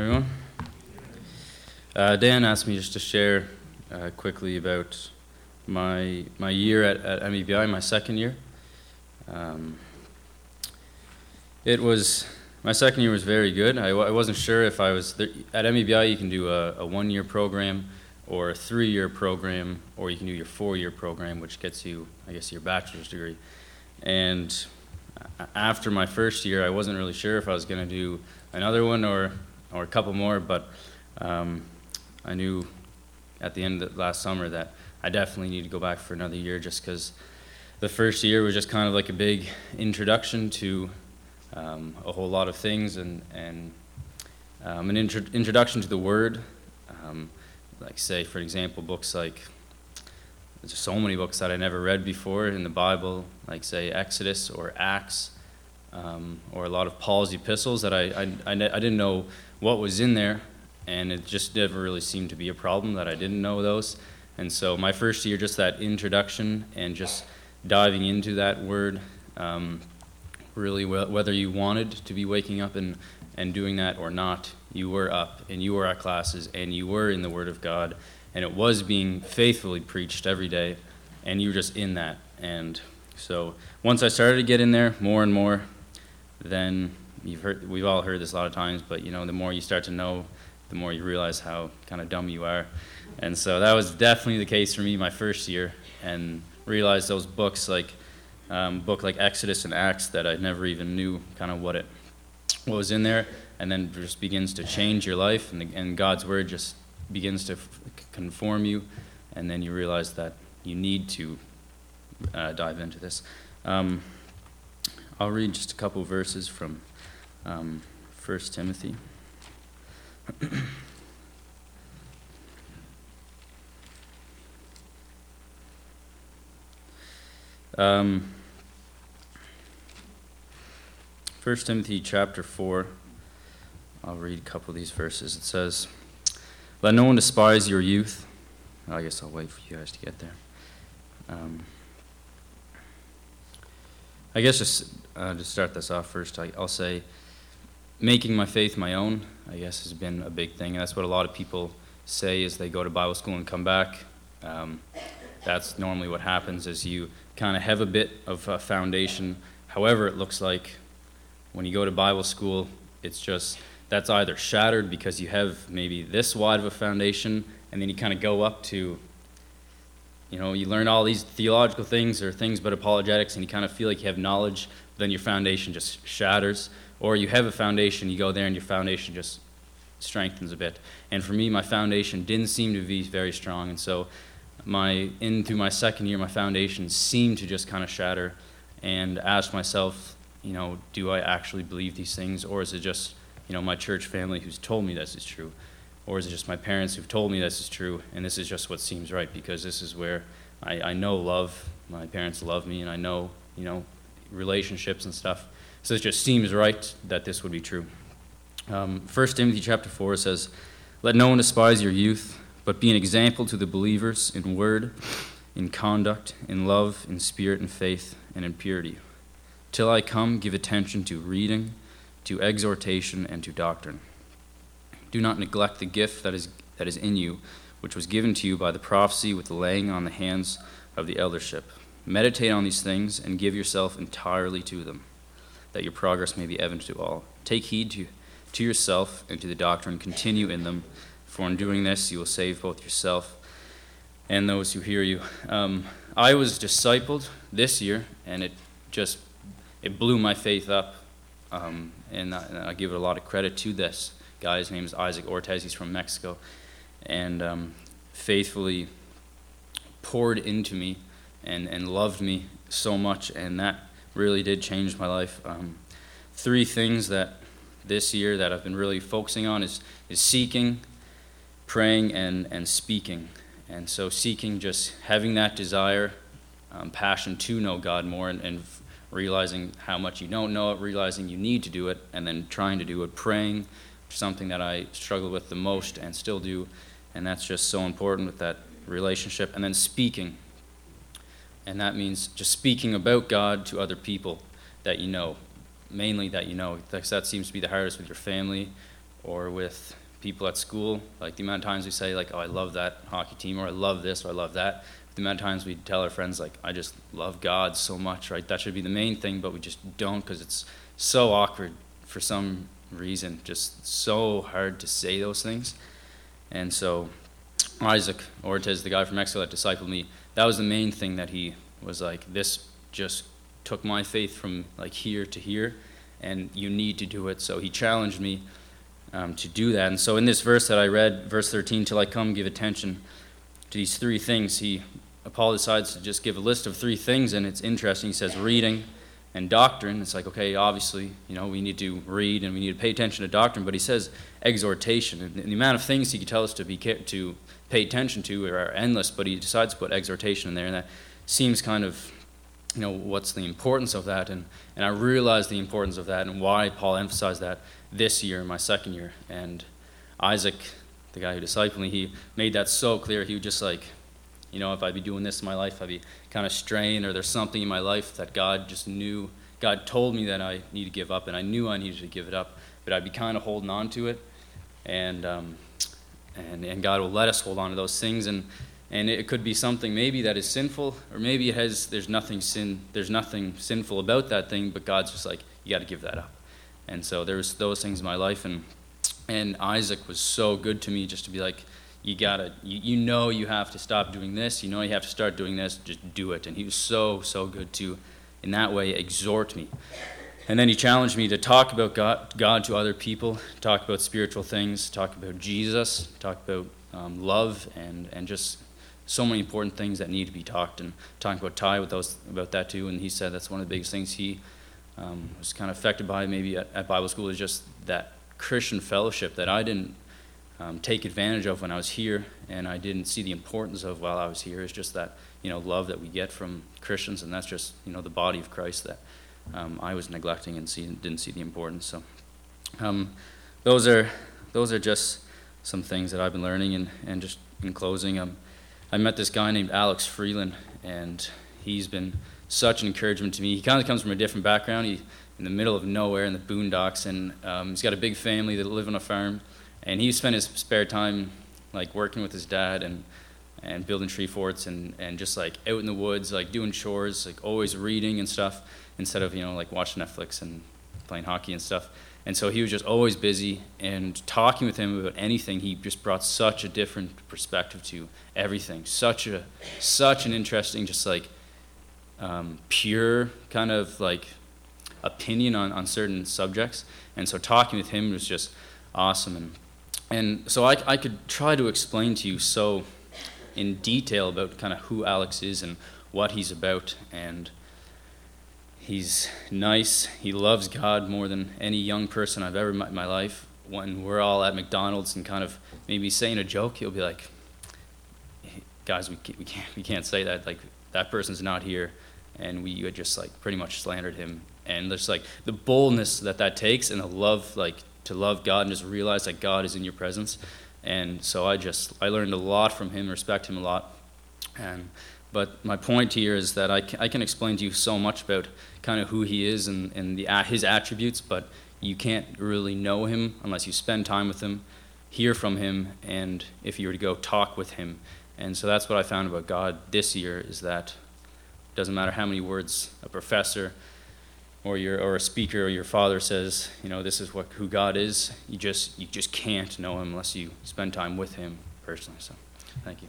everyone. Dan asked me just to share quickly about my year at MEBI, my second year. My second year was very good. I wasn't sure if I was there. At MEBI you can do a 1-year program or a 3-year program, or you can do your 4-year program, which gets you, I guess, your bachelor's degree. And after my first year, I wasn't really sure if I was going to do another one or a couple more, but I knew at the end of last summer that I definitely need to go back for another year, just because the first year was just kind of like a big introduction to a whole lot of things, and an introduction to the Word. Like, say, for example, books like, there's so many books that I never read before in the Bible, like, say, Exodus or Acts, or a lot of Paul's epistles that I didn't know what was in there, and it just never really seemed to be a problem that I didn't know those. And so my first year, just that introduction and just diving into that Word, really, whether you wanted to be waking up and doing that or not, you were up and you were at classes and you were in the Word of God, and it was being faithfully preached every day, and you were just in that. And so once I started to get in there more and more, then we've all heard this a lot of times, but the more you start to know, the more you realize how kind of dumb you are. And so that was definitely the case for me my first year, and realized those books like Exodus and Acts that I never even knew kind of what was in there, and then just begins to change your life, and God's Word just begins to conform you, and then you realize that you need to dive into this. I'll read just a couple verses from 1 Timothy. First Timothy chapter 4, I'll read a couple of these verses. It says, "Let no one despise your youth." I guess I'll wait for you guys to get there. I guess just to start this off first, I'll say making my faith my own, I guess, has been a big thing. That's what a lot of people say as they go to Bible school and come back. That's normally what happens, is you kind of have a bit of a foundation. However, it looks like when you go to Bible school, that's either shattered because you have maybe this wide of a foundation, and then you kind of go up to, you learn all these theological things or things about apologetics, and you kind of feel like you have knowledge, but then your foundation just shatters. Or you have a foundation, you go there, and your foundation just strengthens a bit. And for me, my foundation didn't seem to be very strong, and so through my second year, my foundation seemed to just kind of shatter, and asked myself, do I actually believe these things, or is it just, my church family who's told me this is true, or is it just my parents who've told me this is true, and this is just what seems right, because this is where I know love, my parents love me, and I know, relationships and stuff, so it just seems right that this would be true. 1 Timothy chapter 4 says, "Let no one despise your youth, but be an example to the believers in word, in conduct, in love, in spirit, in faith, and in purity. Till I come, give attention to reading, to exhortation, and to doctrine. Do not neglect the gift that is in you, which was given to you by the prophecy with the laying on the hands of the eldership. Meditate on these things, and give yourself entirely to them, that your progress may be evident to all. Take heed to yourself and to the doctrine. Continue in them, for in doing this you will save both yourself and those who hear you." I was discipled this year, and it blew my faith up, and I give it a lot of credit to this guy. His name is Isaac Ortez. He's from Mexico, and faithfully poured into me and loved me so much, and that really did change my life. 3 things that this year that I've been really focusing on is seeking, praying, and speaking. And so seeking, just having that desire, passion to know God more, and realizing how much you don't know it, realizing you need to do it, and then trying to do it. Praying, something that I struggle with the most and still do, and that's just so important with that relationship. And then speaking, and that means just speaking about God to other people that you know, mainly that you know. That seems to be the hardest with your family or with people at school. Like the amount of times we say like, oh, I love that hockey team, or I love this, or I love that. The amount of times we tell our friends like, I just love God so much, right? That should be the main thing, but we just don't, because it's so awkward for some reason, just so hard to say those things. And so Isaac Ortiz, the guy from Mexico that discipled me, that was the main thing that he was like, this just took my faith from like here to here, and you need to do it. So he challenged me to do that. And so in this verse that I read, verse 13, till I come, give attention to these three things. Paul decides to just give a list of three things, and it's interesting. He says reading and doctrine. It's like, okay, obviously, we need to read and we need to pay attention to doctrine, but he says exhortation. And the amount of things he could tell us to pay attention to are endless, but he decides to put exhortation in there, and that seems kind of, what's the importance of that? And I realized the importance of that and why Paul emphasized that this year, my second year. And Isaac, the guy who discipled me, he made that so clear. He would just like, if I'd be doing this in my life, I'd be kind of straying, or there's something in my life that God told me that I need to give up, and I knew I needed to give it up, but I'd be kind of holding on to it. And God will let us hold on to those things, and it could be something maybe that is sinful, or maybe there's nothing sinful about that thing, but God's just like, you got to give that up. And so there's those things in my life, and Isaac was so good to me, just to be like, you have to stop doing this, you have to start doing this, just do it. And he was so good to, in that way, exhort me. And then he challenged me to talk about God to other people, talk about spiritual things, talk about Jesus, talk about love, and just so many important things that need to be talked. And talking about Ty about that too. And he said that's one of the biggest things he was kind of affected by maybe at Bible school, is just that Christian fellowship that I didn't take advantage of when I was here, and I didn't see the importance of while I was here. Is just that love that we get from Christians, and that's just the body of Christ that I was neglecting and didn't see the importance. So those are just some things that I've been learning. And just in closing, I met this guy named Alex Freeland, and he's been such an encouragement to me. He kind of comes from a different background. He's in the middle of nowhere in the boondocks, and he's got a big family that live on a farm, and he spent his spare time like working with his dad and building tree forts and just like out in the woods, like doing chores, like always reading and stuff, instead of like watching Netflix and playing hockey and stuff. And so he was just always busy, and talking with him about anything, he just brought such a different perspective to everything. Such an interesting, just like pure kind of like opinion on certain subjects. And so talking with him was just awesome. And so I could try to explain to you so in detail about kind of who Alex is and what he's about. And he's nice. He loves God more than any young person I've ever met in my life. When we're all at McDonald's and kind of maybe saying a joke, he'll be like, hey, guys, we can't say that. Like, that person's not here. And we had just like pretty much slandered him. And there's like the boldness that takes, and the love, like to love God and just realize that God is in your presence. And so I learned a lot from him, respect him a lot. But my point here is that I can explain to you so much about kind of who he is and his attributes, but you can't really know him unless you spend time with him, hear from him, and if you were to go talk with him. And so that's what I found about God this year, is that it doesn't matter how many words a professor or a speaker or your father says, this is who God is. You just can't know him unless you spend time with him personally. So, thank you.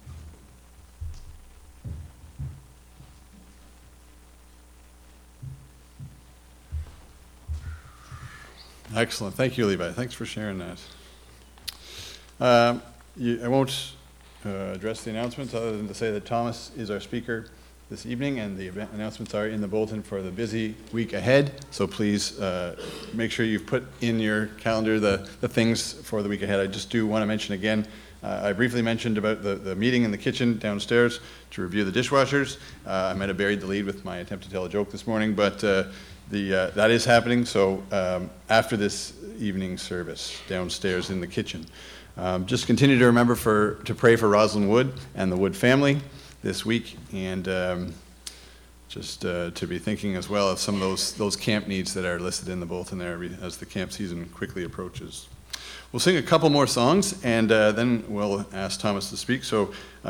Excellent. Thank you, Levi. Thanks for sharing that. I won't address the announcements other than to say that Thomas is our speaker this evening, and the event announcements are in the bulletin for the busy week ahead. So please make sure you've put in your calendar the things for the week ahead. I just do want to mention again, I briefly mentioned about the meeting in the kitchen downstairs to review the dishwashers. I might have buried the lead with my attempt to tell a joke this morning, but that is happening. So after this evening service downstairs in the kitchen, just continue to remember to pray for Rosalind Wood and the Wood family this week, and just to be thinking as well of some of those camp needs that are listed in the bulletin there as the camp season quickly approaches. We'll sing a couple more songs, and then we'll ask Thomas to speak. So